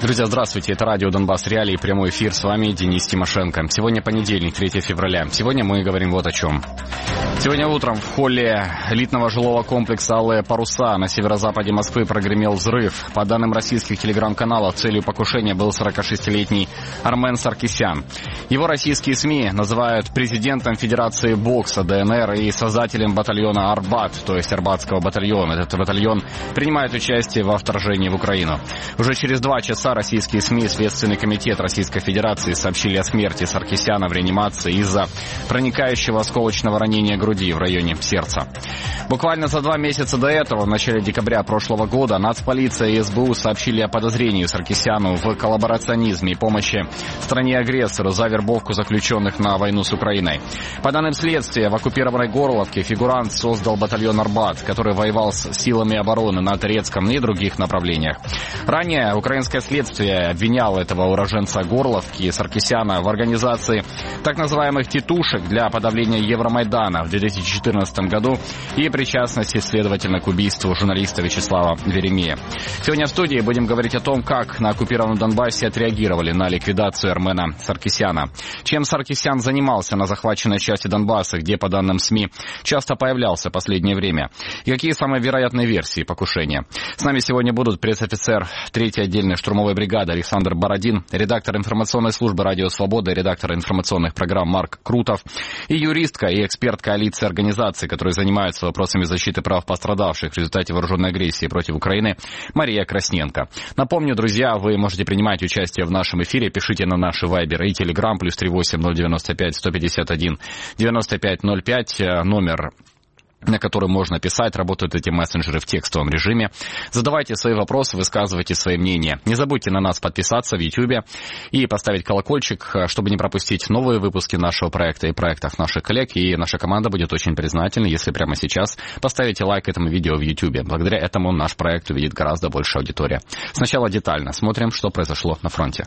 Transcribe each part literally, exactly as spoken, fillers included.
Друзья, здравствуйте, это радио Донбасс Реалии, прямой эфир, с вами Денис Тимошенко. Сегодня понедельник, третьего февраля. Сегодня мы говорим вот о чем. Сегодня утром в холле элитного жилого комплекса «Алые паруса» на северо-западе Москвы прогремел взрыв. По данным российских телеграм-каналов, целью покушения был сорокашестилетний Армен Саркисян. Его российские СМИ называют президентом Федерации бокса ДНР и создателем батальона «Арбат», то есть Арбатского батальона. Этот батальон принимает участие во вторжении в Украину. Уже через два часа российские СМИ и Следственный комитет Российской Федерации сообщили о смерти Саркисяна в реанимации из-за проникающего осколочного ранения груди в районе сердца. Буквально за два месяца до этого, в начале декабря прошлого года, нацполиция и СБУ сообщили о подозрении Саркисяну в коллаборационизме и помощи стране-агрессору за вербовку заключенных на войну с Украиной. По данным следствия, в оккупированной Горловке фигурант создал батальон «Арбат», который воевал с силами обороны на Торецком и других направлениях. Ранее украинское следствие обвиняло этого уроженца Горловки Саркисяна в организации так называемых «тетушек» для подавления Евромайдана в две тысячи четырнадцатом году и причастности, следовательно, к убийству журналиста Вячеслава Веремея. Сегодня в студии будем говорить о том, как на оккупированном Донбассе отреагировали на ликвидацию Армена Саркисяна. Чем Саркисян занимался на захваченной части Донбасса, где, по данным СМИ, часто появлялся в последнее время. И какие самые вероятные версии покушения. С нами сегодня будут пресс-офицер третьей отдельной штурмовой бригады Александр Бородин, редактор информационной службы «Радио Свобода», редактор информационных программ Марк Крутов и юристка и эксперт коалиции организаций, которые занимаются вопросами защиты прав пострадавших в результате вооруженной агрессии против Украины, Мария Красненко. Напомню, друзья, вы можете принимать участие в нашем эфире. Пишите на наши вайбер и телеграм плюс три восемь ноль девяносто пять сто пятьдесят один девяносто пять ноль пять, номер, на который можно писать. Работают эти мессенджеры в текстовом режиме. Задавайте свои вопросы, высказывайте свои мнения. Не забудьте на нас подписаться в Ютьюбе и поставить колокольчик, чтобы не пропустить новые выпуски нашего проекта и проектов наших коллег. И наша команда будет очень признательна, если прямо сейчас поставите лайк этому видео в Ютьюбе. Благодаря этому наш проект увидит гораздо больше аудитории. Сначала детально смотрим, что произошло на фронте.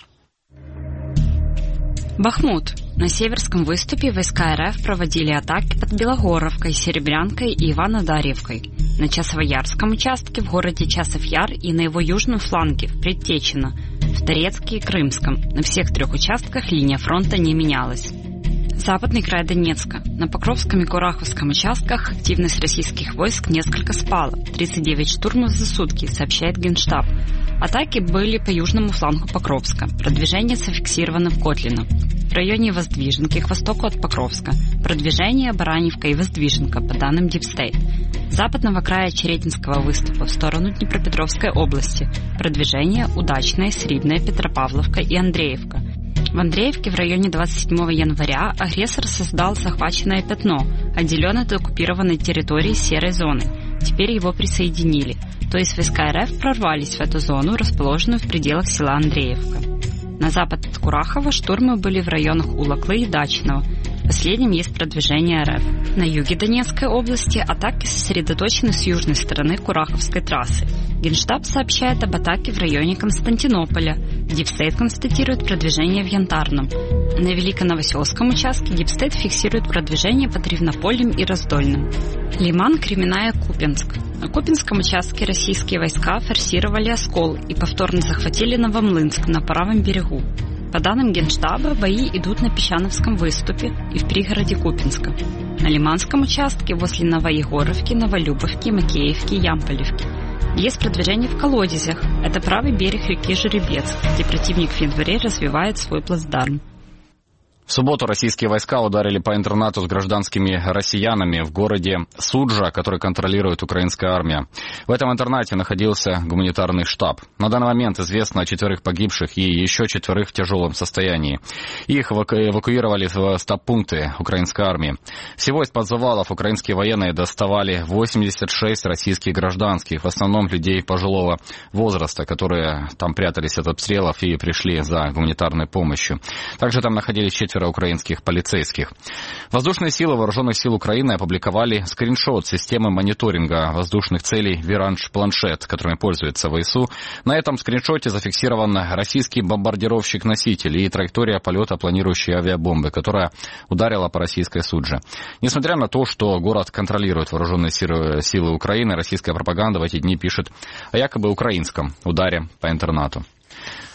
Бахмут. На северском выступе войска РФ проводили атаки под Белогоровкой, Серебрянкой и Иванодарьевкой. На Часовоярском участке в городе Часов-Яр и на его южном фланге в Предтечино, в Торецке и Крымском. На всех трех участках линия фронта не менялась. Западный край Донецка. На Покровском и Кураховском участках активность российских войск несколько спала. тридцать девять штурмов за сутки, сообщает Генштаб. Атаки были по южному флангу Покровска. Продвижение зафиксировано в Котлино. В районе Воздвиженки к востоку от Покровска. Продвижение Бараневка и Воздвиженка, по данным Дипстейт. Западного края Черетинского выступа в сторону Днепропетровской области. Продвижение Удачное, Срибное, Петропавловка и Андреевка. В Андреевке в районе двадцать седьмого января агрессор создал захваченное пятно, отделенное от оккупированной территории серой зоны. Теперь его присоединили, то есть войска РФ прорвались в эту зону, расположенную в пределах села Андреевка. На запад от Курахова штурмы были в районах Улаклы и Дачного. В последнем есть продвижение РФ. На юге Донецкой области атаки сосредоточены с южной стороны Кураховской трассы. Генштаб сообщает об атаке в районе Константинополя. Дипстейт констатирует продвижение в Янтарном. На Великоновоселском участке Дипстейт фиксирует продвижение под Ревнополем и Раздольным. Лиман, Кременная, Купенск. На Купенском участке российские войска форсировали Оскол и повторно захватили Новомлынск на правом берегу. По данным Генштаба, бои идут на Песчановском выступе и в пригороде Купенска. На Лиманском участке возле Новоегоровки, Новолюбовки, Макеевки и Ямполевки. Есть продвижение в Колодезях. Это правый берег реки Жеребец, где противник в январе развивает свой плацдарм. В субботу российские войска ударили по интернату с гражданскими россиянами в городе Суджа, который контролирует украинская армия. В этом интернате находился гуманитарный штаб. На данный момент известно о четверых погибших и еще четверых в тяжелом состоянии. Их эвакуировали в стаб-пункты украинской армии. Всего из-под завалов украинские военные доставали восемьдесят шесть российских гражданских, в основном людей пожилого возраста, которые там прятались от обстрелов и пришли за гуманитарной помощью. Также там находились четверо украинских полицейских. Воздушные силы Вооруженных сил Украины опубликовали скриншот системы мониторинга воздушных целей «Виранж-планшет», которыми пользуется ВСУ. На этом скриншоте зафиксирован российский бомбардировщик-носитель и траектория полета планирующей авиабомбы, которая ударила по российской Судже. Несмотря на то, что город контролирует Вооруженные силы Украины, российская пропаганда в эти дни пишет о якобы украинском ударе по интернату.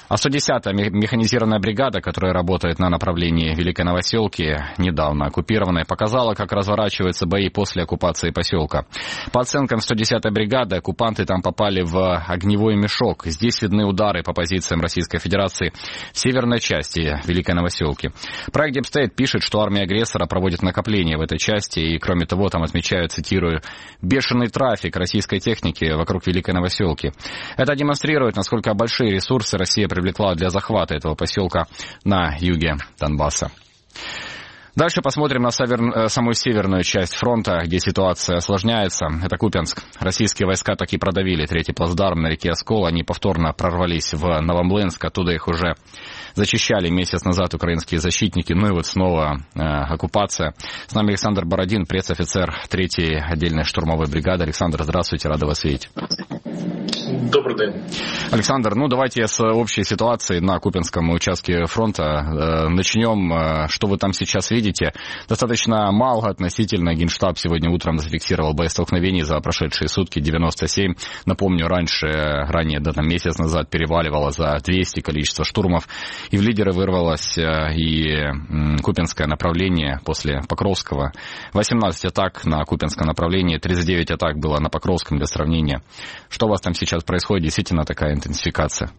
А сто десятая механизированная бригада, которая работает на направлении Великой Новоселки, недавно оккупированной, показала, как разворачиваются бои после оккупации поселка. По оценкам сто десятой бригады, оккупанты там попали в огневой мешок. Здесь видны удары по позициям Российской Федерации в северной части Великой Новоселки. Проект Deep State пишет, что армия агрессора проводит накопление в этой части, и, кроме того, там отмечают, цитирую, «бешеный трафик российской техники вокруг Великой Новоселки». Это демонстрирует, насколько большие ресурсы Россия привлекла для захвата этого поселка на юге Донбасса. Дальше посмотрим на север... самую северную часть фронта, где ситуация осложняется. Это Купянск. Российские войска таки продавили третий плацдарм на реке Оскол. Они повторно прорвались в Новомлынск. Оттуда их уже зачищали месяц назад украинские защитники. Ну и вот снова э, оккупация. С нами Александр Бородин, пресс-офицер третьей отдельной штурмовой бригады. Александр, здравствуйте, рада вас видеть. Добрый день. Александр, ну давайте с общей ситуации на Купянском участке фронта э, начнем. Э, что вы там сейчас видите? Достаточно мало относительно. Генштаб сегодня утром зафиксировал боестолкновений за прошедшие сутки девяносто семь. Напомню, раньше, ранее, да, там месяц назад переваливало за двести количество штурмов. И в лидеры вырвалось э, и э, Купянское направление после Покровского. восемнадцать атак на Купянском направлении, тридцать девять атак было на Покровском для сравнения. Что у вас там сейчас происходит? Действительно такая інтенсифікація?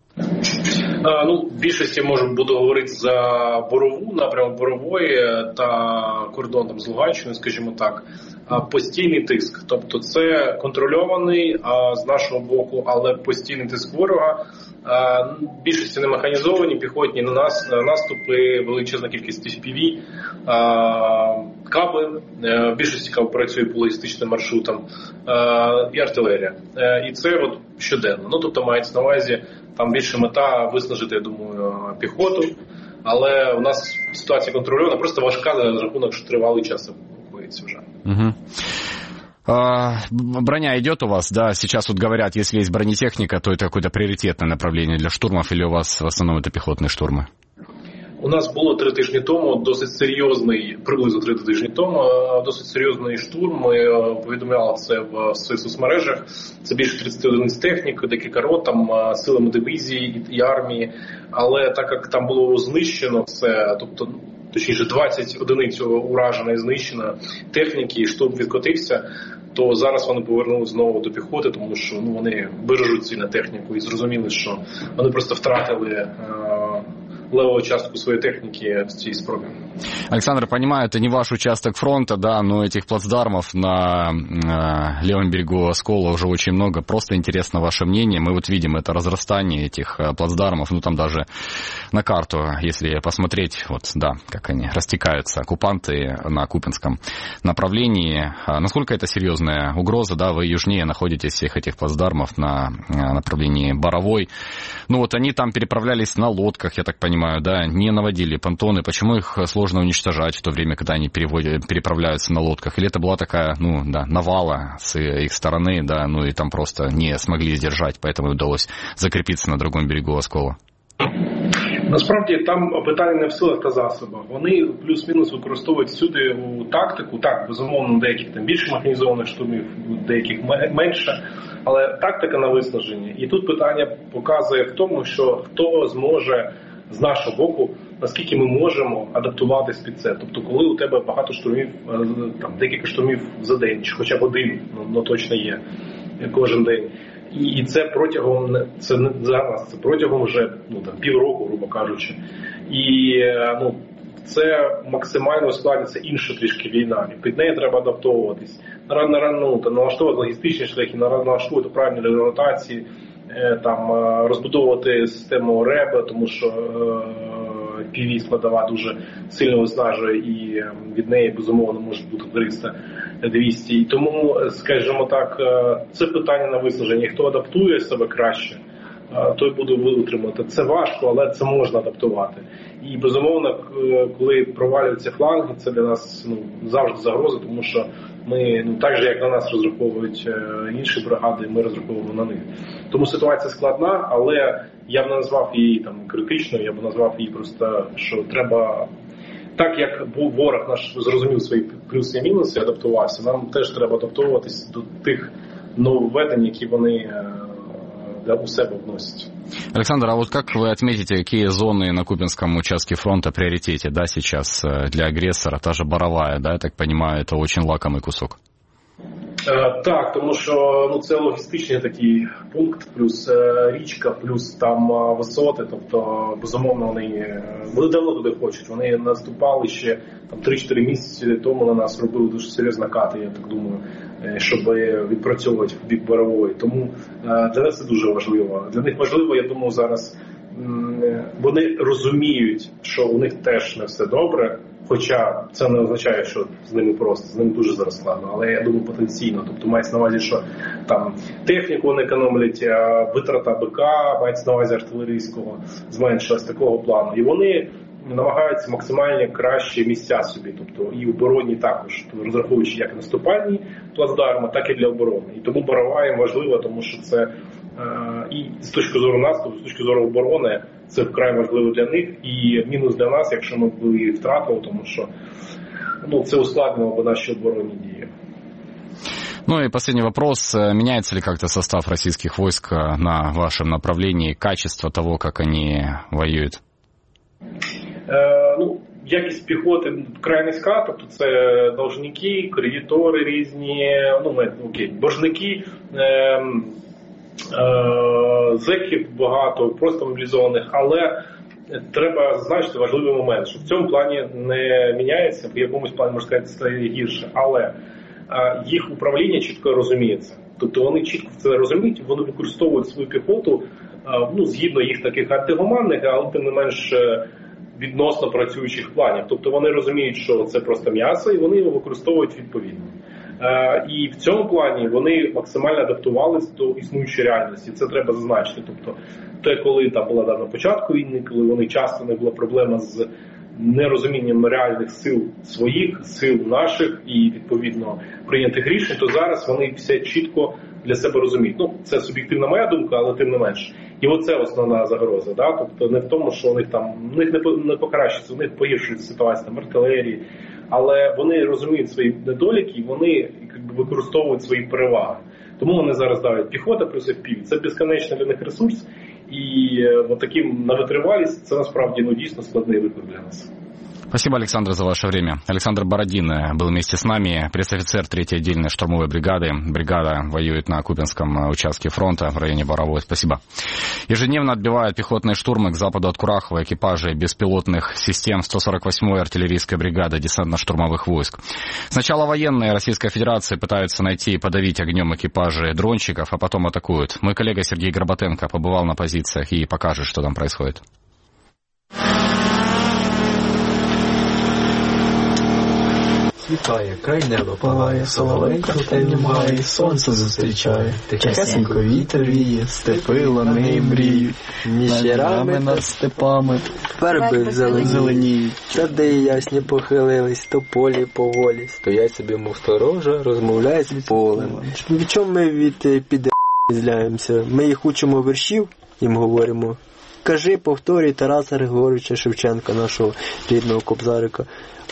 А, ну, в більшості, може, буду говорити за Борову, напрямок Борової та кордон там з Луганщиною, скажімо так. А, постійний тиск. Тобто це контрольований а, з нашого боку, але постійний тиск ворога. А, в більшості не механізовані, піхотні на нас, на наступи, величезна кількість еф пі ві, а, каби, в більшості каб працює по логістичним маршрутам, а, і артилерія. А, і це от щоденно. Ну, тобто мається на увазі, там більше мета виснажити, я думаю, піхоту, але у нас ситуація контрольована, просто важка за рахунок, що тривалий час рахується вже. Угу. А, броня идет у вас, да? Сейчас вот говорят, если есть бронетехника, то это какое-то приоритетное направление для штурмов, или у вас в основном это пехотные штурмы? У нас було три тижні тому досить серйозний, приблизно три тижні тому, досить серйозний штурм. Ми повідомляли це в своїх соцмережах. Це більше тридцять одиниць техніки, декілька рот, там силами дивізії і армії. Але так як там було знищено все, тобто, точніше, двадцять одиниць уражено і знищено техніки, і штурм відкотився, то зараз вони повернули знову до піхоти, тому що ну, вони бережуть цільну техніку і зрозуміли, що вони просто втратили е- левую частку своей техники в цій спробе. Александр, понимаю, это не ваш участок фронта, да, но этих плацдармов на э, левом берегу Оскола уже очень много. Просто интересно ваше мнение. Мы вот видим это разрастание этих э, плацдармов, ну там даже на карту, если посмотреть, вот, да, как они растекаются, оккупанты на Купянском направлении. А насколько это серьезная угроза, да, вы южнее находитесь всех этих плацдармов на э, направлении Боровой. Ну вот они там переправлялись на лодках, я так понимаю, да, не наводили понтоны. Почему их сложно уничтожать в то время, когда они переводят, переправляются на лодках? Или это была такая, ну, да, навала с их стороны, да, ну и там просто не смогли сдержать, поэтому удалось закрепиться на другом берегу Оскола? Насправді там питання не в силах та засобах. Вони плюс-мінус використовують всюди у тактику. Так, безумовно, деяких там більше механізованих штурмів, деяких менше. Але тактика на виснаженні. І тут питання показує в тому, що хто зможе з нашого боку, наскільки ми можемо адаптуватись під це. Тобто, коли у тебе багато штурмів, там декілька штурмів за день, чи хоча б один, ну, ну точно є, кожен день. І, і це протягом, це не зараз, це протягом вже ну, там, півроку, грубо кажучи. І ну, це максимально ускладнюється інша трішки війна. І під неї треба адаптовуватись. Ну, налаштовувати логістичні шляхи, налаштовувати правильні ротації, там розбудовувати систему РЕБ, тому що пі ві складова дуже сильно виснажує і від неї, безумовно, може бути триста двісті. І тому, скажімо так, це питання на виснаження. Хто адаптує себе краще, той буде витримати. Це важко, але це можна адаптувати. І, безумовно, коли провалюються фланги, це для нас ну, завжди загроза, тому що ми, ну, так же, як на нас розраховують інші бригади, ми розраховуємо на них. Тому ситуація складна, але я б не назвав її там критичною, я б назвав її просто, що треба, так як ворог наш зрозумів свої плюси і мінуси, адаптувався, нам теж треба адаптовуватись до тих нововведень, які вони для у себе вносять. Александр, а вот как вы отметите, какие зоны на Купянском участке фронта в приоритете, да, сейчас для агрессора? Та же Боровая, да, я так понимаю, это очень лакомый кусок. Е, так, тому що ну, це логістичний такий пункт, плюс е, річка, плюс там е, висоти, тобто, безумовно, вони, вони давно туди хочуть. Вони наступали ще там три-чотири місяці тому на нас, робили дуже серйозні накати, я так думаю, е, щоб відпрацьовувати в бік Борової. Тому е, для нас це дуже важливо. Для них важливо, я думаю, зараз м, вони розуміють, що у них теж не все добре. Хоча це не означає, що з ними просто, з ними дуже зараз складно, але я думаю потенційно. Тобто мається на увазі, що там техніку вони економлять, витрата БК, мається на увазі артилерійського, зменшилась такого плану. І вони намагаються максимально кращі місця собі, тобто і оборонні також, розраховуючи як наступальні плацдарми, так і для оборони. І тому Борова їм важлива, тому що це і з точки зору наступу, з точки зору оборони, це вкрай важливо для них. І мінус для нас, якщо ми б її втратили, тому що ну, це ускладнило б наші оборонні дії. Ну и последний вопрос. Меняется ли как-то состав российских войск на вашем направлении, качество того, как они воюют? Е, ну, якість піхоти вкрай низька, тобто це должники, кредитори різні, ну, окей, боржники, е, зеків багато, просто мобілізованих, але треба зазначити важливий момент, що в цьому плані не міняється, в якомусь плані, можна сказати, стає гірше, але їх управління чітко розуміється. Тобто вони чітко це розуміють, вони використовують свою піхоту, ну, згідно їх таких антигуманних, але тим не менш відносно працюючих планів. Тобто вони розуміють, що це просто м'ясо, і вони його використовують відповідно. І в цьому плані вони максимально адаптувалися до існуючої реальності. Це треба зазначити. Тобто, те, коли там була на початку війни, коли вони часто не була проблема з нерозумінням реальних сил своїх, сил наших і, відповідно, прийнятих рішень, то зараз вони все чітко для себе розуміють. Ну, це суб'єктивна моя думка, але тим не менше. І оце основна загроза. Да? Тобто не в тому, що у них там, у них не покращиться, у них погіршується ситуація там артилерії, але вони розуміють свої недоліки і вони якби використовують свої переваги. Тому вони зараз давлять піхота плюс еф пі ві. Це безконечний для них ресурс. І от таким на витривалість це насправді ну, дійсно складний виклик для нас. Спасибо, Александр, за ваше время. Александр Бородин был вместе с нами, пресс-офицер третьей отдельной штурмовой бригады. Бригада воюет на Купянском участке фронта в районе Боровой. Спасибо. Ежедневно отбивают пехотные штурмы к западу от Курахова экипажи беспилотных систем сто сорок восьмой артиллерийской бригады десантно-штурмовых войск. Сначала военные Российской Федерации пытаются найти и подавить огнем экипажи дрончиков, а потом атакуют. Мой коллега Сергей Горбатенко побывал на позициях и покажет, что там происходит. Світає, край неба палає, соловейко піднімає, сонце зустрічає, тихесенько вітер віє, степи лани мріють, між ярами над степами, верби зеленіють, сади ясні похилились, тополі поволі, стоять собі мов сторожа, розмовляють з полем. В чому ми від піде зляємося? Ми їх учимо віршів, їм говоримо. Кажи, повторюй Тараса Григоровича Шевченка, нашого рідного кобзарика.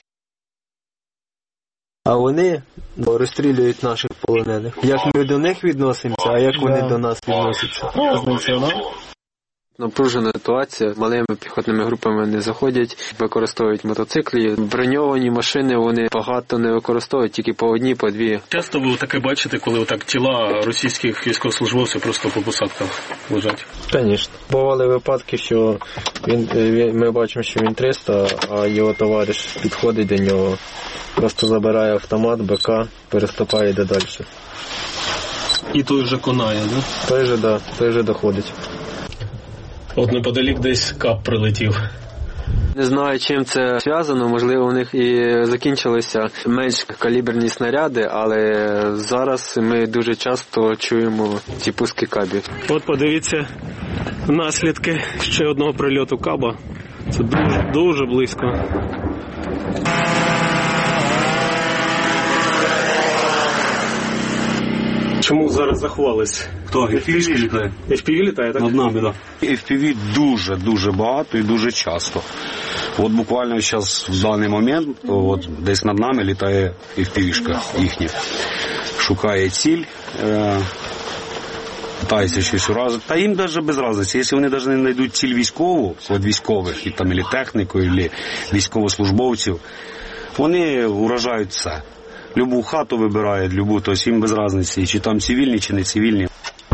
А вони розстрілюють наших полонених. Як ми до них відносимося, а як вони до нас відносяться. Напружена ситуація, малими піхотними групами не заходять, використовують мотоциклі. Броньовані машини вони багато не використовують, тільки по одній, по дві. Часто ви таке бачите, коли отак тіла російських військовослужбовців просто по посадках лежать? Звісно. Бували випадки, що він, він, ми бачимо, що він триста, а його товариш підходить до нього, просто забирає автомат, БК, переступає і йде далі. І той вже конає, да? Той же, да, той вже доходить. От неподалік десь кап прилетів. Не знаю, чим це зв'язано, можливо, у них і закінчилися менш каліберні снаряди, але зараз ми дуже часто чуємо ці пуски кабів. От подивіться наслідки ще одного прильоту каба. Це дуже, дуже близько. Чому зараз заховались? Хто? еф пі ві літає? еф пі ві літає, так? Над нами, так. Да. еф пі ві дуже-дуже багато і дуже часто. От буквально зараз, в даний момент, от десь над нами літає еф пі ві-шка їхня. Шукає ціль. Питаються щось уразити. Та їм навіть без разниці. Якщо вони навіть не знайдуть ціль військову, від військових, і там, і техніку, і військовослужбовців, вони уражають все. Любу хату вибирають, любу, тобто їм без разниці, чи там цивільні, чи не цивільні.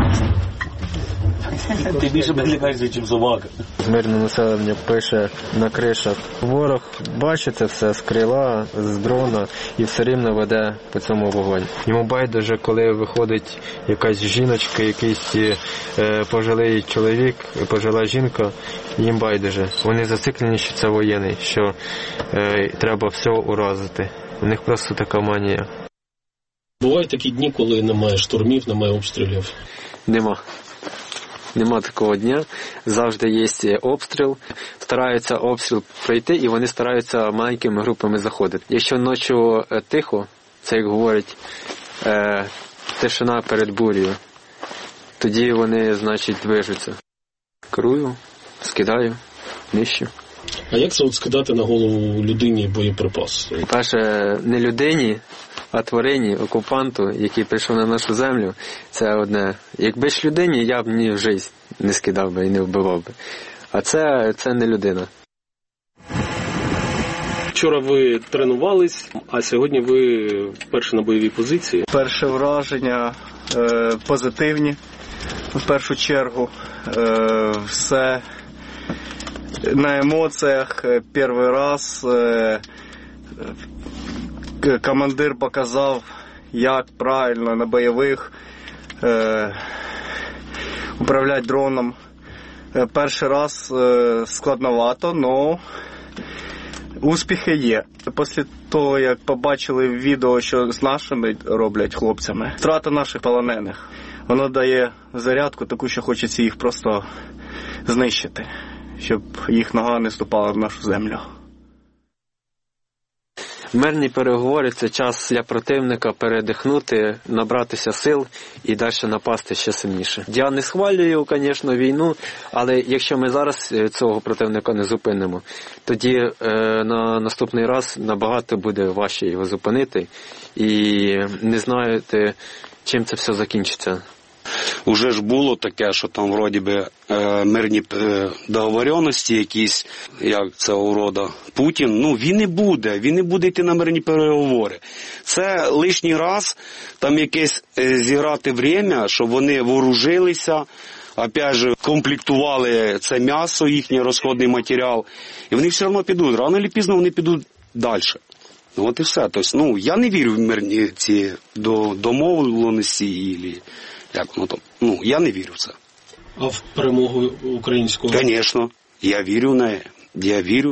Ти більше безлікаєшся, ніж собака. Мирне населення пише на кришах. Ворог бачить це все з крила, з дрона і все рівно веде по цьому вогонь. Йому байдуже, коли виходить якась жіночка, якийсь е, пожилий чоловік, пожила жінка, їм байдуже. Вони зациклені, що це воєнний, що е, треба все уразити. У них просто така манія. Бувають такі дні, коли немає штурмів, немає обстрілів? Нема. Нема такого дня. Завжди є обстріл. Стараються обстріл пройти, і вони стараються маленькими групами заходити. Якщо ночі тихо, це, як говорять, е, тишина перед бурею, тоді вони, значить, движуться. Керую, скидаю, нищу. А як це от скидати на голову людині боєприпас? Перше, не людині, а тварині, окупанту, який прийшов на нашу землю, це одне. Якби ж людині, я б ні в житті не скидав би і не вбивав би. А це, це не людина. Вчора ви тренувались, а сьогодні ви вперше на бойовій позиції. Перше враження е, позитивні, в першу чергу. Е, все на емоціях, перший раз. Е, командир показав, як правильно на бойових е, управляти дроном. Е, перший раз е, складновато, але успіхи є. Після того, як побачили відео, що з нашими роблять хлопцями, втрата наших полонених, воно дає зарядку таку, що хочеться їх просто знищити, щоб їх нога не ступала в нашу землю. Мирні переговори – це час для противника передихнути, набратися сил і далі напасти ще сильніше. Я не схвалюю, звісно, війну, але якщо ми зараз цього противника не зупинимо, тоді е, на наступний раз набагато буде важче його зупинити і не знаєте, чим це все закінчиться. Уже ж було таке, що там вроді би е, мирні е, договоренності якісь, як це урода, Путін, ну він не буде, він не буде йти на мирні переговори. Це лишній раз там якесь е, зіграти время, щоб вони вооружилися, опять же, комплектували це м'ясо, їхній розходний матеріал, і вони все одно підуть, рано чи пізно вони підуть далі. Ну от і все. Тобто, ну, я не вірю в мирні ці до, домовленості, і як воно там. Ну, я не вірю в це. А в перемогу українського? Звісно. Я вірю в неї. Я вірю.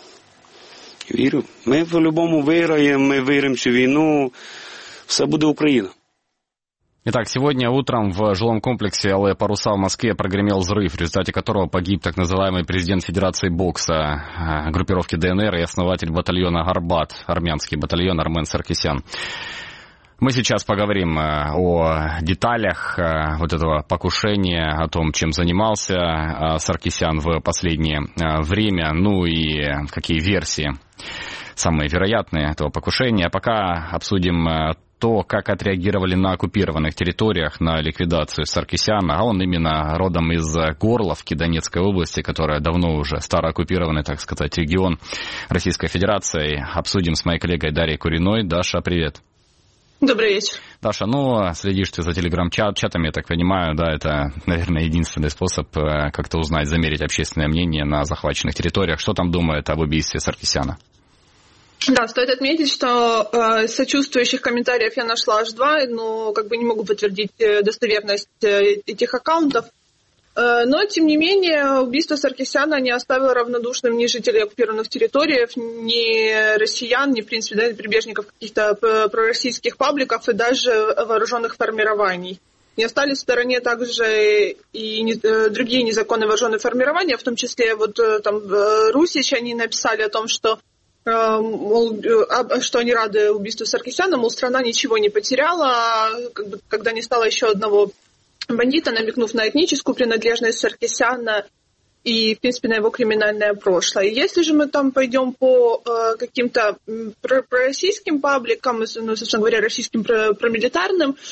Вірю. Ми по-любому виграємо, ми виграємо цю війну. Все буде Україна. Итак, сегодня утром в жилом комплексе «Алые паруса» в Москве прогремел взрыв, в результате которого погиб так называемый президент Федерации бокса группировки ДНР и основатель батальона «Гарбат», армянский батальон Армен Саркисян. Мы сейчас поговорим о деталях вот этого покушения, о том, чем занимался Саркисян в последнее время, ну и какие версии самые вероятные этого покушения. А пока обсудим то, как отреагировали на оккупированных территориях на ликвидацию Саркисяна, а он именно родом из Горловки, Донецкой области, которая давно уже старооккупированный, так сказать, регион Российской Федерации. Обсудим с моей коллегой Дарьей Куриной. Даша, привет. Добрый вечер. Даша, ну, следишь ты за телеграм-чатами, я так понимаю, да, это, наверное, единственный способ как-то узнать, замерить общественное мнение на захваченных территориях. Что там думают об убийстве Саркисяна? Да, стоит отметить, что э, сочувствующих комментариев я нашла аж два, но как бы не могу подтвердить достоверность э, этих аккаунтов. Э, но, тем не менее, убийство Саркисяна не оставило равнодушным ни жителей оккупированных территорий, ни россиян, ни, в принципе, да, прибежников каких-то пророссийских пабликов и даже вооруженных формирований. Не остались в стороне также и не, э, другие незаконные вооруженные формирования, в том числе вот э, там э, Русич, они написали о том, что Мол, что они рады убийству Саркисяна, мол, страна ничего не потеряла, как бы, когда не стало еще одного бандита, намекнув на этническую принадлежность Саркисяна и, в принципе, на его криминальное прошлое. И если же мы там пойдем по э, каким-то пророссийским пабликам, ну, собственно говоря, российским промилитарным,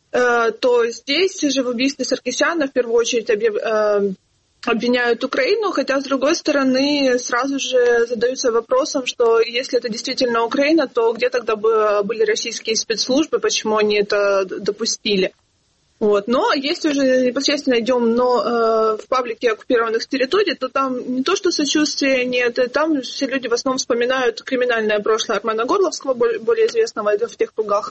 то здесь же в убийстве Саркисяна в первую очередь объяв... обвиняют Украину, хотя, с другой стороны, сразу же задаются вопросом, что если это действительно Украина, то где тогда были российские спецслужбы, почему они это допустили? Вот. Но если уже непосредственно идем но, э, в паблике оккупированных территорий, то там не то, что сочувствия нет, там все люди в основном вспоминают криминальное прошлое Армена Горловского, более известного в тех кругах.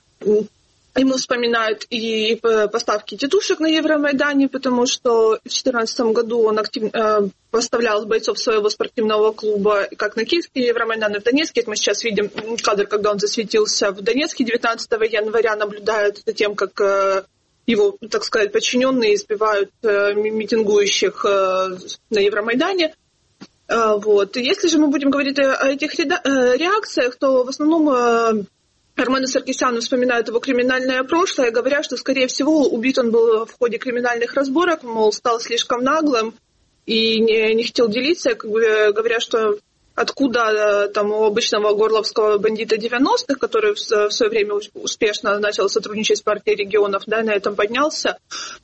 Ему вспоминают и поставки тетушек на Евромайдане, потому что в две тысячи четырнадцатом году он активно э, поставлял бойцов своего спортивного клуба как на Киевский Евромайдан и в Донецке. Мы сейчас видим кадр, когда он засветился в Донецке девятнадцатого января, наблюдают за тем, как э, его, так сказать, подчиненные избивают э, митингующих э, на Евромайдане. Э, вот. И если же мы будем говорить о, о этих реакциях, то в основном... Э, Армену Саркисяну вспоминают его криминальное прошлое, говоря, что, скорее всего, убит он был в ходе криминальных разборок, мол, стал слишком наглым и не, не хотел делиться, как бы, говоря, что откуда там у обычного горловского бандита девяностых, который в, в свое время успешно начал сотрудничать с партией регионов, да, на этом поднялся,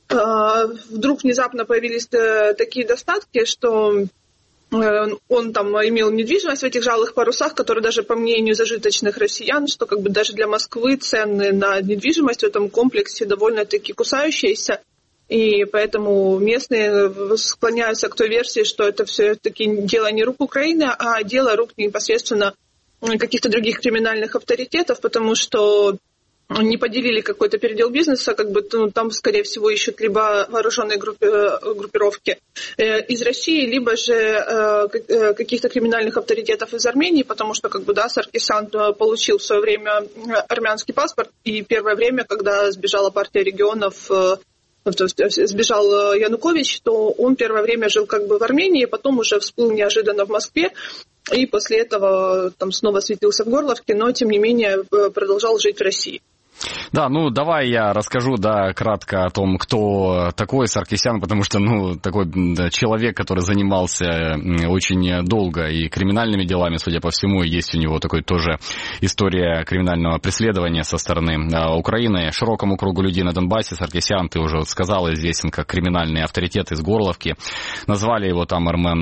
вдруг внезапно появились такие достатки, что... Он там имел недвижимость в этих жалых парусах, которые даже по мнению зажиточных россиян, что как бы даже для Москвы цены на недвижимость в этом комплексе довольно-таки кусающиеся. И поэтому местные склоняются к той версии, что это все-таки дело не рук Украины, а дело рук непосредственно каких-то других криминальных авторитетов, потому что не поделили какой-то передел бизнеса, как бы ну, там, скорее всего, ищут либо вооруженные группи, группировки э, из России, либо же э, каких-то криминальных авторитетов из Армении, потому что, как бы, да, Саркисян получил в свое время армянский паспорт, и первое время, когда сбежала партия регионов, э, то есть сбежал Янукович, то он первое время жил как бы в Армении, потом уже всплыл неожиданно в Москве, и после этого там снова светился в Горловке, но, тем не менее, продолжал жить в России. Да, ну давай я расскажу, да, кратко о том, кто такой Саркисян, потому что, ну, такой да, человек, который занимался очень долго и криминальными делами, судя по всему, есть у него такой тоже история криминального преследования со стороны а, Украины. Широкому кругу людей на Донбассе Саркисян, ты уже вот сказал, известен как криминальный авторитет из Горловки. Назвали его там Армен,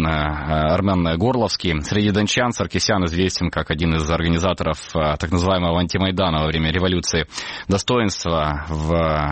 Армен Горловский. Среди дончан Саркисян известен как один из организаторов а, так называемого антимайдана во время революции достоинства в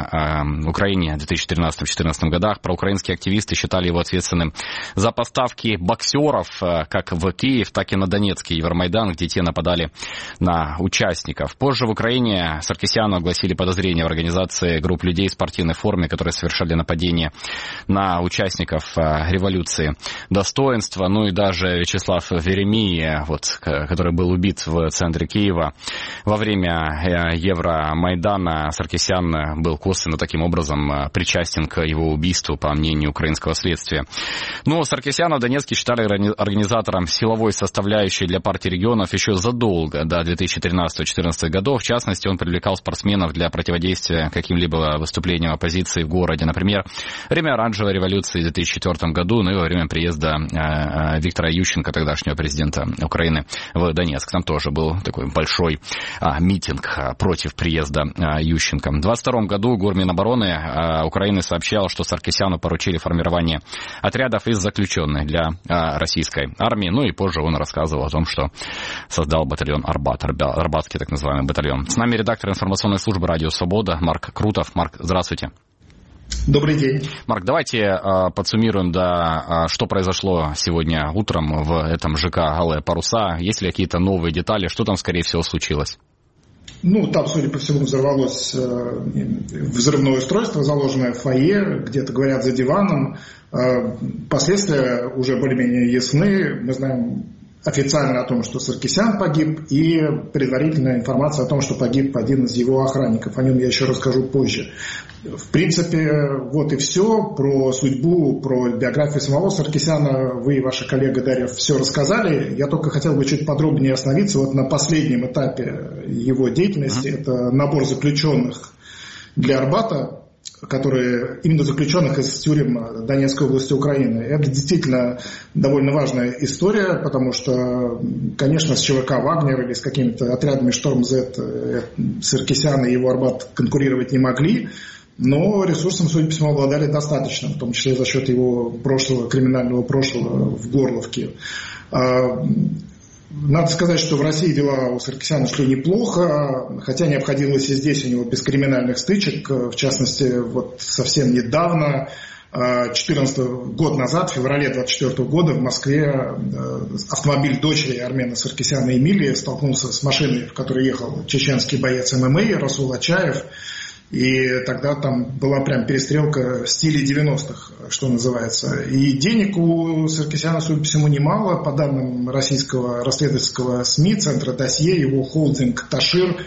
э, Украине в две тысячи тринадцатом-две тысячи четырнадцатом годах. Проукраинские активисты считали его ответственным за поставки боксеров э, как в Киев, так и на Донецкий Евромайдан, где те нападали на участников. Позже в Украине Саркисяну огласили подозрения в организации групп людей в спортивной форме, которые совершали нападения на участников э, революции достоинства. Ну и даже Вячеслав Веремий, вот, который был убит в центре Киева во время э, Евромайдана, Майдана, Саркисян был косвенно таким образом причастен к его убийству, по мнению украинского следствия. Но Саркисяна в Донецке считали организатором силовой составляющей для партии регионов еще задолго, до две тысячи тринадцатого-две тысячи четырнадцатого годов. В частности, он привлекал спортсменов для противодействия каким-либо выступлениям оппозиции в городе. Например, во время оранжевой революции в две тысячи четвёртом году, ну и во время приезда Виктора Ющенко, тогдашнего президента Украины, в Донецк. Там тоже был такой большой митинг против приезда Ющенко. В двадцать втором году Гурминобороны Украины сообщал, что Саркисяну поручили формирование отрядов из заключенных для российской армии. Ну и позже он рассказывал о том, что создал батальон Арбат, Арбатский так называемый батальон. С нами редактор информационной службы «Радио Свобода» Марк Крутов. Марк, здравствуйте. Добрый день. Марк, давайте э, подсуммируем, да, что произошло сегодня утром в этом ЖК «Алые паруса». Есть ли какие-то новые детали? Что там, скорее всего, случилось? Ну, там, судя по всему, взорвалось э, взрывное устройство, заложенное в фойе, где-то, говорят, за диваном. Э, последствия уже более-менее ясны. Мы знаем официально о том, что Саркисян погиб, и предварительная информация о том, что погиб один из его охранников. О нем я еще расскажу позже. В принципе, вот и все. Про судьбу, про биографию самого Саркисяна вы и ваша коллега Дарья все рассказали. Я только хотел бы чуть подробнее остановиться вот на последнем этапе его деятельности. Это набор заключенных для Арбата. которые именно заключенных из тюрем Донецкой области Украины. Это действительно довольно важная история, потому что, конечно, с ЧВК «Вагнер» или с какими-то отрядами «Шторм-З» Саркисян и его Арбат конкурировать не могли, но ресурсом, судя по всему, обладали достаточно, в том числе за счет его прошлого, криминального прошлого в Горловке. Надо сказать, что в России дела у Саркисяна шли неплохо, хотя не обходилось и здесь у него без криминальных стычек. В частности, вот совсем недавно, четырнадцатый год назад, в феврале двадцать четвёртого года в Москве автомобиль дочери Армена Саркисяна Эмилии столкнулся с машиной, в которой ехал чеченский боец ММА Расул Ачаев. И тогда там была прям перестрелка в стиле девяностых, что называется. И денег у Саркисяна, судя по всему, немало. По данным российского расследовательского СМИ, центра досье, его холдинг «Ташир»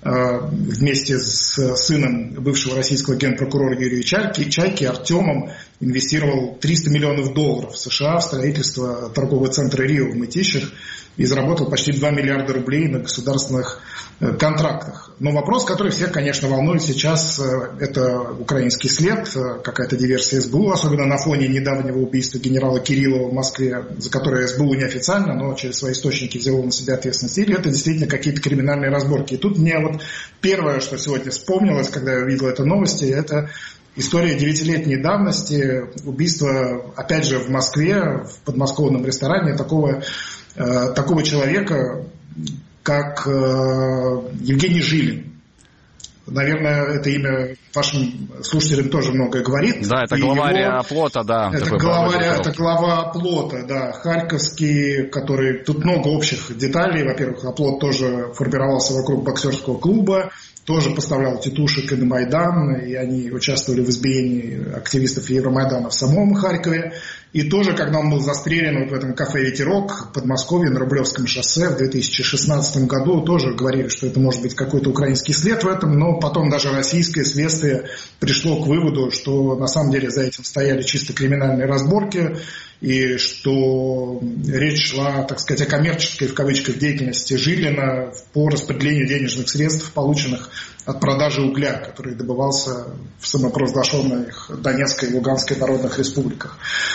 вместе с сыном бывшего российского генпрокурора Юрия Чайки, Чайки Артемом инвестировал триста миллионов долларов в США в строительство торгового центра «Рио» в Мытищах и заработал почти два миллиарда рублей на государственных контрактах. Но вопрос, который всех, конечно, волнует сейчас, это украинский след, какая-то диверсия СБУ, особенно на фоне недавнего убийства генерала Кириллова в Москве, за которое СБУ неофициально, но через свои источники взяло на себя ответственность, или это действительно какие-то криминальные разборки. И тут мне вот первое, что сегодня вспомнилось, когда я увидел это новости, это история девятилетней давности, убийство, опять же, в Москве, в подмосковном ресторане такого, э, такого человека, как э, Евгений Жилин. Наверное, это имя вашим слушателям тоже многое говорит. Да, это главарь оплота, да. Это главарь, это глава оплота, да, харьковский, который... Тут много общих деталей. Во-первых, оплот тоже формировался вокруг боксерского клуба, тоже поставлял тетушек и на Майдан, и они участвовали в избиении активистов Евромайдана в самом Харькове. И тоже, когда он был застрелен вот в этом кафе «Ветерок» в Подмосковье на Рублевском шоссе в две тысячи шестнадцатом году, тоже говорили, что это может быть какой-то украинский след в этом, но потом даже российское следствие пришло к выводу, что на самом деле за этим стояли чисто криминальные разборки, и что речь шла, так сказать, о коммерческой, в кавычках, деятельности Жилина по распределению денежных средств, полученных от продажи угля, который добывался в самопровозглашенных Донецкой и Луганской народных республиках.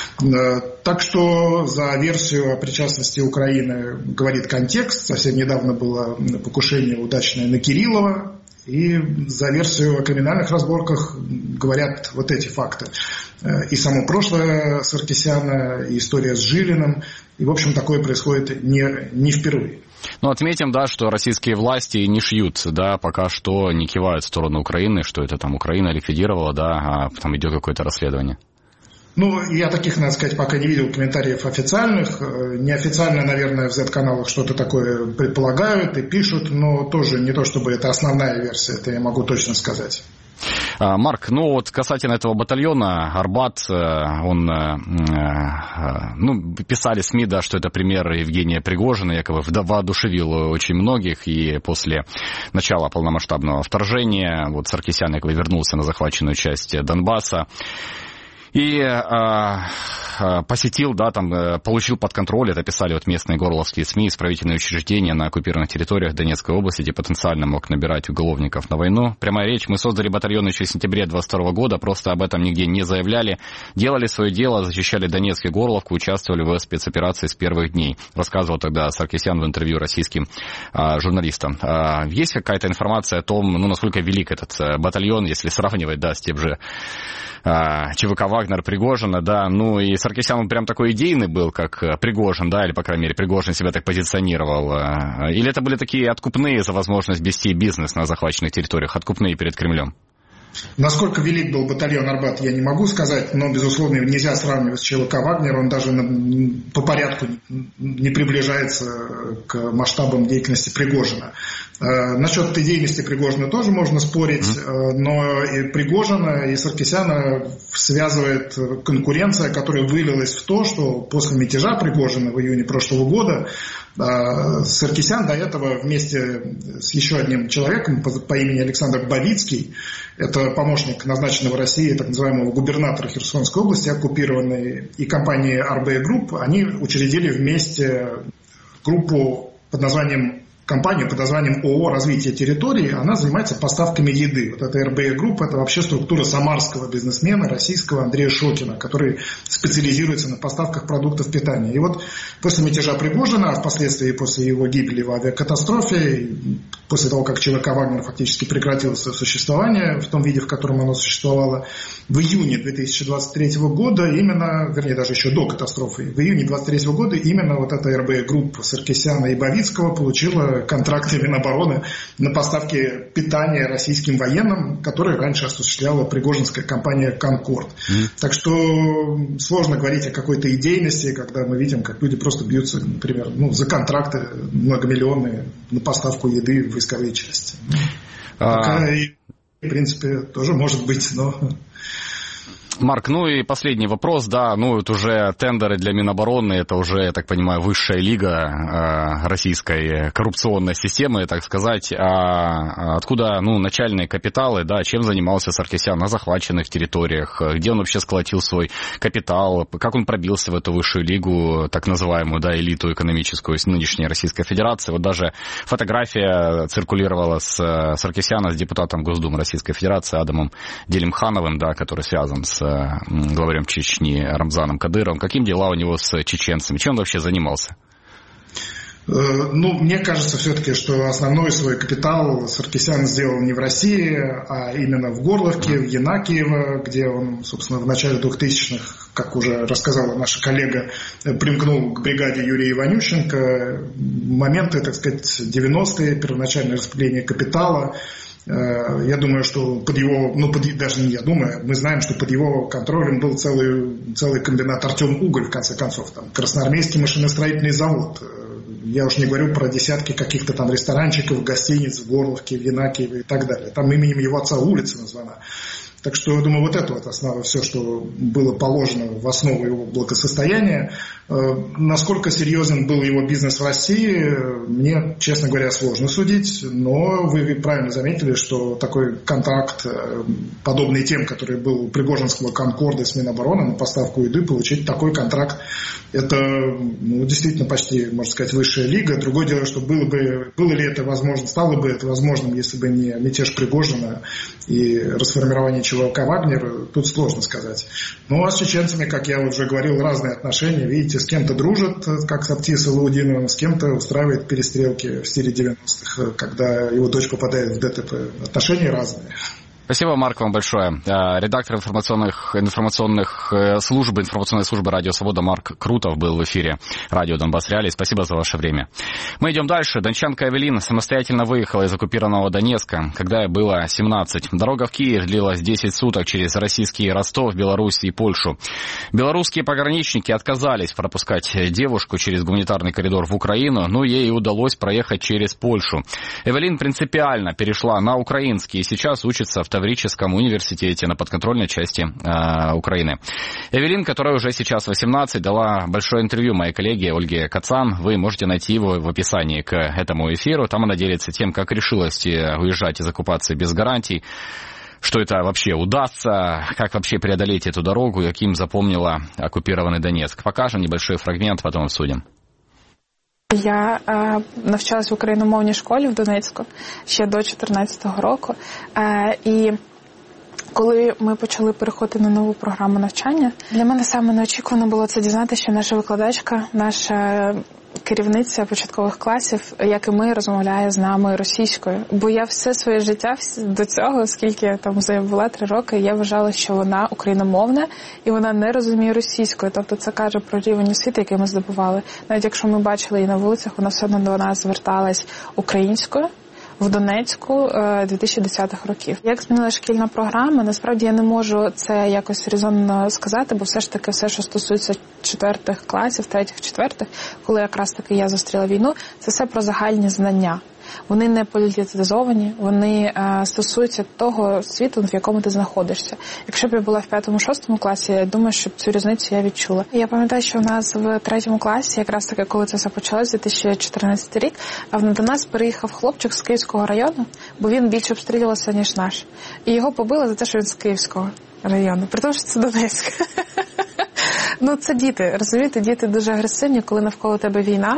Так что за версию о причастности Украины говорит контекст. Совсем недавно было покушение удачное на Кириллова. И за версию о криминальных разборках говорят вот эти факты. И само прошлое Саркисяна, и история с Жилиным. И, в общем, такое происходит не, не впервые. Ну, отметим, да, что российские власти не шьют, да, пока что не кивают в сторону Украины, что это там Украина ликвидировала, да, а там идет какое-то расследование. Ну, я таких, надо сказать, пока не видел комментариев официальных. Неофициально, наверное, в зет-каналах что-то такое предполагают и пишут, но тоже не то, чтобы это основная версия, это я могу точно сказать. Марк, ну вот касательно этого батальона, Арбат, он, ну, писали СМИ, да, что это пример Евгения Пригожина, якобы воодушевил очень многих, и после начала полномасштабного вторжения, вот Саркисян якобы вернулся на захваченную часть Донбасса, и э, посетил, да, там, э, получил под контроль, это писали вот местные горловские СМИ, исправительные учреждения на оккупированных территориях Донецкой области, где потенциально мог набирать уголовников на войну. Прямая речь, мы создали батальон еще в сентябре двадцать второго года, просто об этом нигде не заявляли, делали свое дело, защищали Донецк и Горловку, участвовали в спецоперации с первых дней, рассказывал тогда Саркисян в интервью российским э, журналистам. Э, есть какая-то информация о том, ну, насколько велик этот э, батальон, если сравнивать, да, с тем же ЧВК «Вагнер», Пригожина, да, ну и Саркисян, он прям такой идейный был, как Пригожин, да, или, по крайней мере, Пригожин себя так позиционировал, или это были такие откупные за возможность вести бизнес на захваченных территориях, откупные перед Кремлем? Насколько велик был батальон Арбат, я не могу сказать, но, безусловно, нельзя сравнивать с ЧВК «Вагнер», он даже по порядку не приближается к масштабам деятельности Пригожина. Насчет этой деятельности Пригожина тоже можно спорить, но и Пригожина, и Саркисяна связывает конкуренция, которая вылилась в то, что после мятежа Пригожина в июне прошлого года Саркисян до этого вместе с еще одним человеком по, по имени Александр Бавицкий, это помощник назначенного Россией так называемого губернатора Херсонской области, оккупированной, и компании ар бэ Group, они учредили вместе группу под названием компанию под названием ООО «Развитие территории». Она занимается поставками еды. Вот эта эр бэ е Group – это вообще структура самарского бизнесмена, российского Андрея Шокина, который специализируется на поставках продуктов питания. И вот после мятежа Пригожина, а впоследствии после его гибели в авиакатастрофе, после того, как ЧВК «Вагнер» фактически прекратило свое существование в том виде, в котором оно существовало, в июне две тысячи двадцать третьего года, именно, вернее, даже еще до катастрофы, в июне две тысячи двадцать третьего года именно вот эта эр бэ е Group Саркисяна и Бавицкого получила контракты Минобороны на поставки питания российским военным, которые раньше осуществляла пригожинская компания «Конкорд». Mm. Так что сложно говорить о какой-то идейности, когда мы видим, как люди просто бьются, например, ну, за контракты многомиллионные на поставку еды в войсковые части. А... Такая, в принципе, тоже может быть, но... Марк, ну и последний вопрос, да, ну это уже тендеры для Минобороны, это уже, я так понимаю, высшая лига э, российской коррупционной системы, так сказать. А откуда, ну, начальные капиталы, да, чем занимался Саркисян на захваченных территориях, где он вообще сколотил свой капитал, как он пробился в эту высшую лигу, так называемую, да, элиту экономическую нынешней Российской Федерации. Вот даже фотография циркулировала с Саркисяна с депутатом Госдумы Российской Федерации Адамом Делимхановым, да, который связан с главарем Чечни Рамзаном Кадыровым. Каким дела у него с чеченцами? Чем он вообще занимался? Ну, мне кажется все-таки, что основной свой капитал Саркисян сделал не в России, а именно в Горловке, в Янакиево, где он, собственно, в начале двухтысячных, как уже рассказала наша коллега, примкнул к бригаде Юрия Иванющенко. Моменты, так сказать, девяностые, первоначальное распределение капитала. Я думаю, что под его, ну, под, даже не я думаю, мы знаем, что под его контролем был целый, целый комбинат «Артем-Уголь», в конце концов, там, Красноармейский машиностроительный завод. Я уж не говорю про десятки каких-то там ресторанчиков, гостиниц в Горловке, в Янакиеве и так далее. Там именем его отца улица названа. Так что, я думаю, вот это вот основа, все, что было положено в основу его благосостояния. Насколько серьезен был его бизнес в России, мне, честно говоря, сложно судить. Но вы правильно заметили, что такой контракт, подобный тем, который был у Пригожинского «Конкорда» с Минобороны на поставку еды, получить такой контракт, это, ну, действительно почти, можно сказать, высшая лига. Другое дело, что было бы, было ли это возможно, стало бы это возможным, если бы не мятеж Пригожина и расформирование ЧВК «Вагнер», тут сложно сказать. Ну, а с чеченцами, как я уже говорил, разные отношения. Видите, с кем-то дружит, как с Апти Салаудиновым, с кем-то устраивает перестрелки в стиле девяностых, когда его дочь попадает в дэ тэ пэ. Отношения разные. Спасибо, Марк, вам большое. Редактор информационных, информационных служб, информационной службы «Радио Свобода» Марк Крутов был в эфире радио «Донбасс Реалии». Спасибо за ваше время. Мы идем дальше. Дончанка Эвелин самостоятельно выехала из оккупированного Донецка, когда ей было семнадцать. Дорога в Киев длилась десять суток через российский Ростов, Беларусь и Польшу. Белорусские пограничники отказались пропускать девушку через гуманитарный коридор в Украину, но ей удалось проехать через Польшу. Эвелин принципиально перешла на украинский и сейчас учится в Таврическом университете на подконтрольной части э, Украины. Эвелин, которая уже сейчас восемнадцать, дала большое интервью моей коллеге Ольге Кацан. Вы можете найти его в описании к этому эфиру. Там она делится тем, как решилась уезжать из оккупации без гарантий, что это вообще удастся, как вообще преодолеть эту дорогу, каким запомнила оккупированный Донецк. Покажем небольшой фрагмент, потом обсудим. Я е, навчалась в україномовній школі в Донецьку ще до чотирнадцятого року. Е, і коли ми почали переходити на нову програму навчання, для мене саме неочікувано було це дізнатися, що наша викладачка, наша керівниця початкових класів, як і ми, розмовляє з нами російською. Бо я все своє життя до цього, оскільки я там була три роки, я вважала, що вона україномовна і вона не розуміє російською. Тобто це каже про рівень освіти, який ми здобували. Навіть якщо ми бачили її на вулицях, вона все одно до нас зверталась українською. В Донецьку дві тисячі десятих років. Як змінила шкільна програма, насправді я не можу це якось резонно сказати, бо все ж таки все, що стосується четвертих класів, третіх, четвертих, коли якраз таки я зустріла війну, це все про загальні знання. Вони не політизовані, вони е, стосуються того світу, в якому ти знаходишся. Якщо б я була в п'ятому-шостому класі, я думаю, що цю різницю я відчула. Я пам'ятаю, що у нас в третьому класі, якраз таки, коли це все почалось, дві тисячі чотирнадцятий рік, до нас переїхав хлопчик з Київського району, бо він більше обстрілювався, ніж наш. І його побили за те, що він з Київського району, при тому, що це Донецьк. Ну, це діти, розумієте, діти дуже агресивні, коли навколо тебе війна.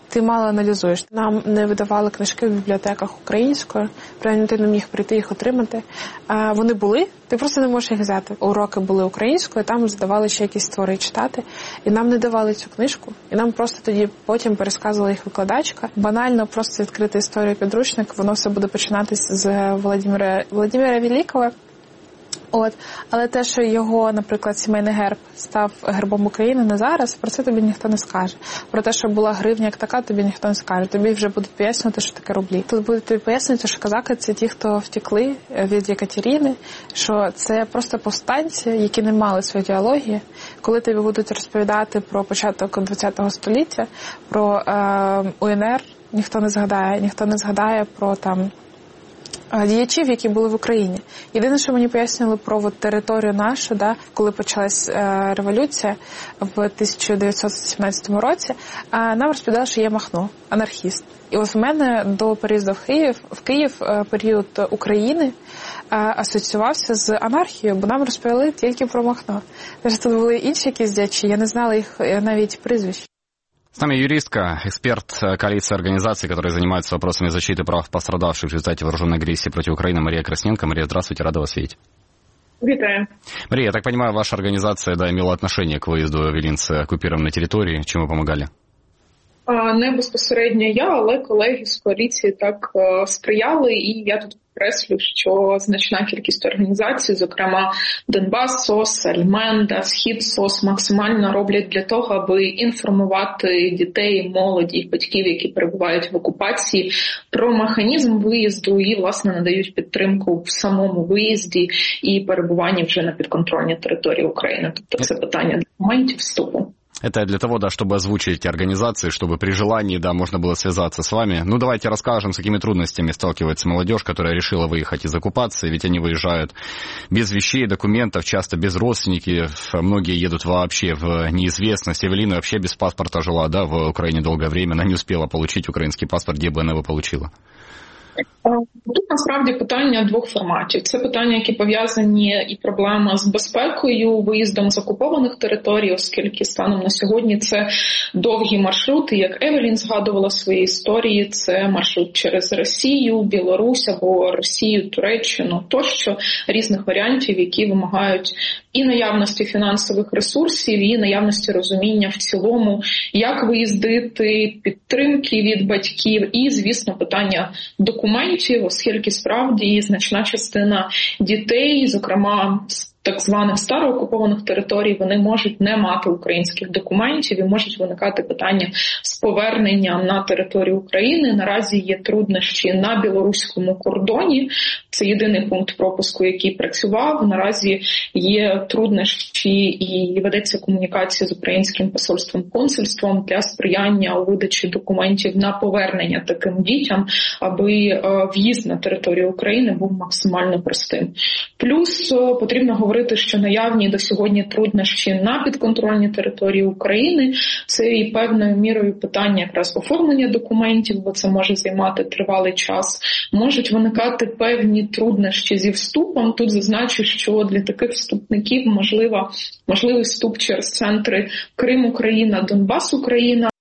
ти мало аналізуєш. Нам не видавали книжки в бібліотеках українською, правильно ти не міг прийти їх отримати. А вони були, ти просто не можеш їх взяти. Уроки були українською, там здавали ще якісь твори читати, і нам не давали цю книжку. І нам просто тоді потім пересказувала їх викладачка. Банально просто відкрити історію підручник, воно все буде починатись з Володимира, Володимира Великого. От, але те, що його, наприклад, сімейний герб став гербом України не зараз, про це тобі ніхто не скаже. Про те, що була гривня як така, тобі ніхто не скаже. Тобі вже будуть пояснювати, що таке рублі. Тут будуть тобі пояснювати, що казаки – це ті, хто втекли від Екатерини, що це просто повстанці, які не мали своєї ідеології. Коли тобі будуть розповідати про початок ХХ століття, про е, УНР, ніхто не згадає, ніхто не згадає про там діячів, які були в Україні. Єдине, що мені пояснювали про от, територію нашу, да, коли почалась е, революція в тисяча дев'ятсот сімнадцятому році, а нам розповідали, що є Махно, анархіст. І от в мене до переїзду в Київ, в Київ е, період України е, асоціювався з анархією, бо нам розповіли тільки про Махно. Тож тут були інші якісь діячі, я не знала їх навіть прізвищ. С нами юристка, эксперт коалиции организаций, которые занимаются вопросами защиты прав пострадавших в результате вооруженной агрессии против Украины, Мария Красненко. Мария, здравствуйте, рада вас видеть. Витаю. Мария, я так понимаю, ваша организация, да, имела отношение к выезду Эвелин с оккупированной территории. Чем вы помогали? Не безпосередньо я, але колеги з коаліції так сприяли, і я тут підкреслю, що значна кількість організацій, зокрема Донбас СОС, Альменда, Схід СОС, максимально роблять для того, аби інформувати дітей, молоді і батьків, які перебувають в окупації, про механізм виїзду і, власне, надають підтримку в самому виїзді і перебуванні вже на підконтрольній території України. Тобто це питання документів вступу. Это для того, да, чтобы озвучить организации, чтобы при желании, да, можно было связаться с вами. Ну, давайте расскажем, с какими трудностями сталкивается молодежь, которая решила выехать из оккупации, ведь они выезжают без вещей, документов, часто без родственников, многие едут вообще в неизвестность. Эвелина вообще без паспорта жила, да, в Украине долгое время, она не успела получить украинский паспорт, где бы она его получила. Тут насправді питання двох форматів. Це питання, які пов'язані і проблема з безпекою, виїздом з окупованих територій, оскільки станом на сьогодні це довгі маршрути, як Евелін згадувала в своїй історії, це маршрут через Росію, Білорусь або Росію, Туреччину, тощо різних варіантів, які вимагають і наявності фінансових ресурсів, і наявності розуміння в цілому, як виїздити, підтримки від батьків і, звісно, питання документів, оскільки справді значна частина дітей, зокрема з так званих староокупованих територій, вони можуть не мати українських документів і можуть виникати питання з поверненням на територію України. Наразі є труднощі на білоруському кордоні. Це єдиний пункт пропуску, який працював. Наразі є труднощі і ведеться комунікація з українським посольством, консульством для сприяння у видачі документів на повернення таким дітям, аби в'їзд на територію України був максимально простим. Плюс потрібно говорити, що наявні до сьогодні труднощі на підконтрольній території України – це і певною мірою питання якраз оформлення документів, бо це може займати тривалий час. Можуть виникати певні труднощі зі вступом. Тут зазначу, що для таких вступників можлива, можливий вступ через центри Крим-Україна, Донбас-Україна.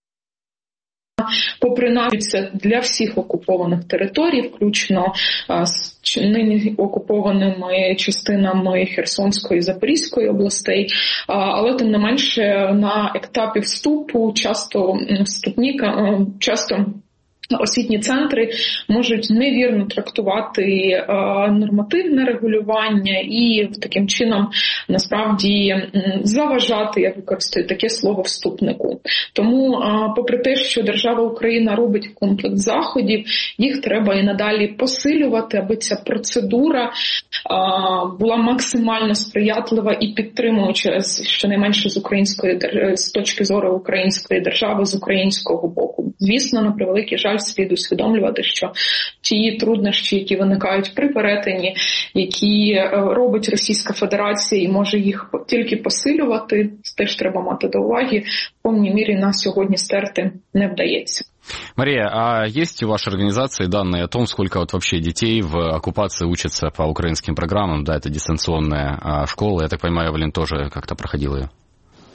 Попри навіть для всіх окупованих територій, включно з нині окупованими частинами Херсонської і Запорізької областей, але тим не менше на етапі вступу часто вступника часто освітні центри можуть невірно трактувати е, нормативне регулювання і таким чином насправді заважати, я використаю таке слово, вступнику. Тому, е, попри те, що держава Україна робить комплекс заходів, їх треба і надалі посилювати, аби ця процедура е, була максимально сприятлива і підтримуюча щонайменше з української з точки зору української держави, з українського боку. Звісно, на превеликий жаль, слід усвідомлювати, що ті труднощі, які виникають при перетині, які робить Російська Федерація і може їх тільки посилювати, теж треба мати до уваги, в повній мірі на сьогодні стерти не вдається. Мария, а есть у вашей организации данные о том, сколько вот вообще детей в оккупации учатся по украинским программам? Да, это дистанционная школа. Я так понимаю, Эвелин тоже как-то проходила ее.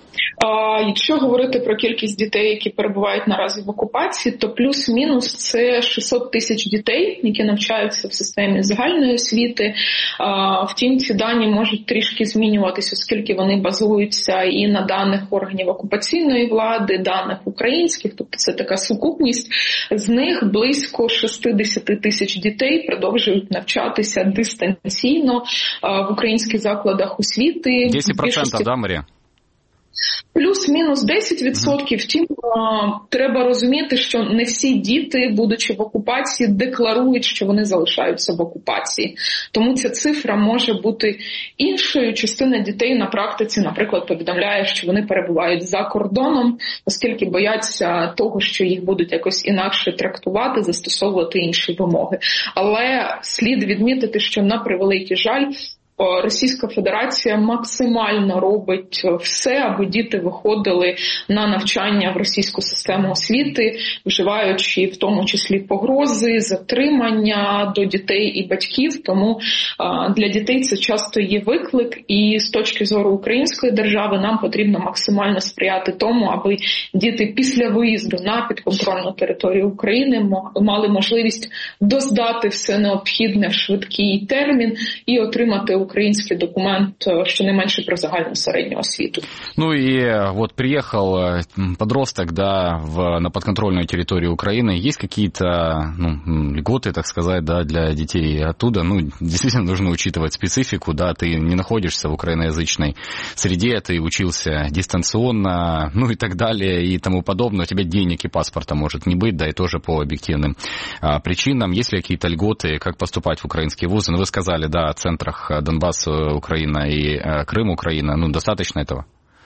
А якщо говорити про кількість дітей, які перебувають наразі в окупації, то плюс-мінус це шістсот тисяч дітей, які навчаються в системі загальної освіти. А, втім, ці дані можуть трішки змінюватися, оскільки вони базуються і на даних органів окупаційної влади, даних українських, тобто це така сукупність. З них близько шістдесят тисяч дітей продовжують навчатися дистанційно а, в українських закладах освіти. десять процентов, да, Марія? Плюс-мінус десять відсотків. Втім, треба розуміти, що не всі діти, будучи в окупації, декларують, що вони залишаються в окупації. Тому ця цифра може бути іншою. Частина дітей на практиці, наприклад, повідомляє, що вони перебувають за кордоном, оскільки бояться того, що їх будуть якось інакше трактувати, застосовувати інші вимоги. Але слід відмітити, що на превеликий жаль, Російська Федерація максимально робить все, аби діти виходили на навчання в російську систему освіти, вживаючи в тому числі погрози, затримання до дітей і батьків. Тому для дітей це часто є виклик, і з точки зору української держави нам потрібно максимально сприяти тому, аби діти після виїзду на підконтрольну територію України мали можливість доздати все необхідне в швидкий термін і отримати украинский документ, щонайменше про загальну середню освіту. Ну и вот приехал подросток, да, в, на подконтрольную территорию Украины. Есть какие-то, ну, льготы, так сказать, да, для детей оттуда? Ну, действительно нужно учитывать специфику, да, ты не находишься в украиноязычной среде, ты учился дистанционно, ну и так далее, и тому подобное. У тебя денег и паспорта может не быть, да, и тоже по объективным а, причинам. Есть ли какие-то льготы, как поступать в украинские вузы? Ну, вы сказали, да, о центрах Донбасс, Украина и Крым, Украина. Ну, достаточно этого?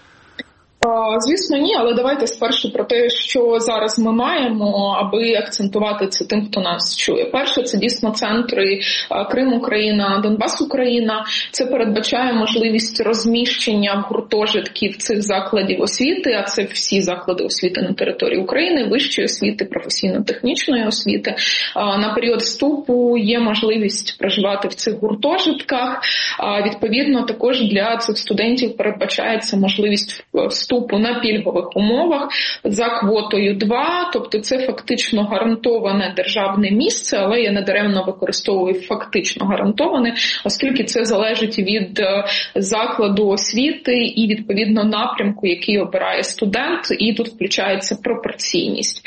Звісно, ні, але давайте спершу про те, що зараз ми маємо, аби акцентувати це тим, хто нас чує. Перше, це дійсно центри Крим, Україна, Донбас, Україна. Це передбачає можливість розміщення в гуртожитків цих закладів освіти, а це всі заклади освіти на території України, вищої освіти, професійно-технічної освіти. На період вступу є можливість проживати в цих гуртожитках. Відповідно, також для цих студентів передбачається можливість вступу на пільгових умовах за квотою два, тобто це фактично гарантоване державне місце, але я недаремно використовую фактично гарантоване, оскільки це залежить від закладу освіти і відповідно напрямку, який обирає студент, і тут включається пропорційність.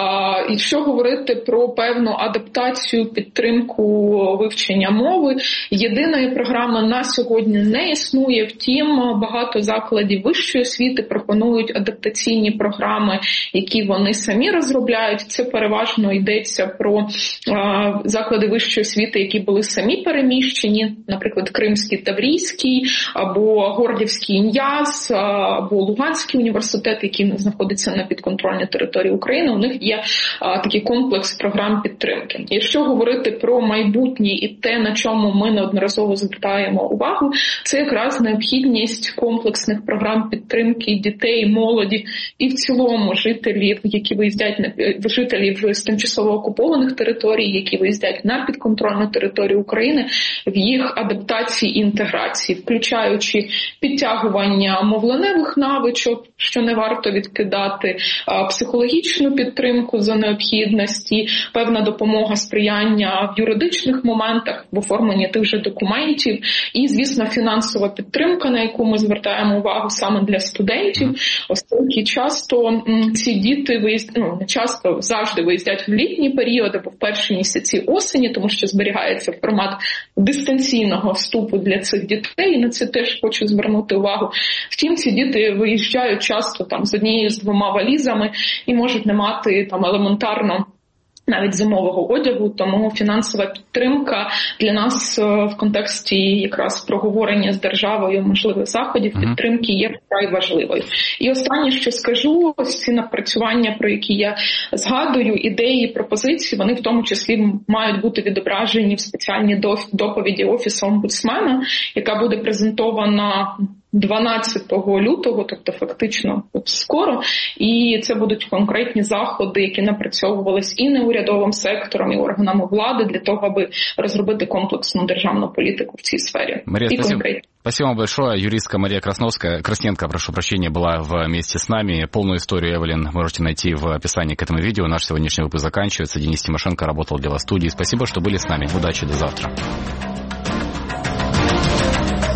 Якщо говорити про певну адаптацію, підтримку вивчення мови, єдиної програми на сьогодні не існує, втім багато закладів вищої освіти пропонують адаптаційні програми, які вони самі розробляють. Це переважно йдеться про а, заклади вищої освіти, які були самі переміщені, наприклад, Кримський Таврійський, або Горлівський ІНЯЗ, або Луганський університет, який знаходиться на підконтрольній території України. У них є а, такий комплекс програм підтримки. Якщо говорити про майбутнє і те, на чому ми неодноразово звертаємо увагу, це якраз необхідність комплексних програм підтримки дітей, молоді і в цілому жителів, які виїздять на жителів з тимчасово окупованих територій, які виїздять на підконтрольну територію України, в їх адаптації і інтеграції, включаючи підтягування мовленевих навичок, що не варто відкидати, психологічну підтримку за необхідності, певна допомога, сприяння в юридичних моментах, в оформленні тих же документів і, звісно, фінансова підтримка, на яку ми звертаємо увагу саме для студентів, оскільки часто ці діти виїзд... ну, не часто, завжди виїздять в літній період або в перші місяці осені, тому що зберігається формат дистанційного вступу для цих дітей, і на це теж хочу звернути увагу. Втім, ці діти виїжджають часто там з однією, з двома валізами і можуть не мати там елементарно навіть зимового одягу, тому фінансова підтримка для нас в контексті якраз проговорення з державою можливих заходів підтримки є вкрай важливою. І останнє, що скажу, ось ці напрацювання, про які я згадую, ідеї, пропозиції, вони в тому числі мають бути відображені в спеціальній доповіді Офісу омбудсмена, яка буде презентована дванадцятого лютого, тобто фактично от скоро, і це будуть конкретні заходи, які напрацьовувались і неурядовим сектором, і органами влади для того, аби розробити комплексну державну політику в цій сфері. Мария, и спасибо. конкретно. Спасибо большое. Юристка Мария Красновская, Красненко, прошу прощения, была вместе с нами. Полную историю, Эвелин, можете найти в описании к этому видео. Наш сегодняшний выпуск заканчивается. Денис Тимошенко работал для вас в студии. Спасибо, что были с нами. Удачи, до завтра.